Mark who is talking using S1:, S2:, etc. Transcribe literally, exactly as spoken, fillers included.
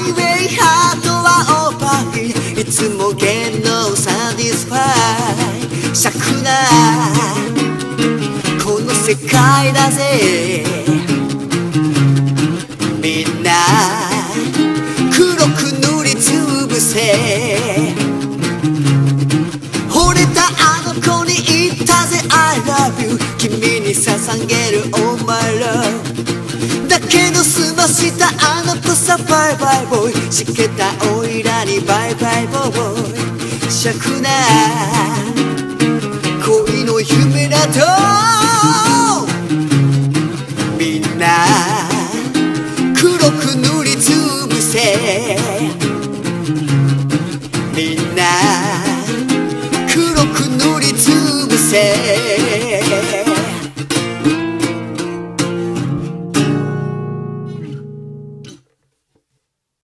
S1: イウェイハートはオーバーヒートいつも芸能サティスファイ尺なこの世界だぜみんな黒く塗りつぶせ惚れたあの子に言ったぜ I love you 君に捧げる Oh my love だけど済ましたあの子さバイバイボーイしけたおいらにバイバイボーイ尺な恋の夢など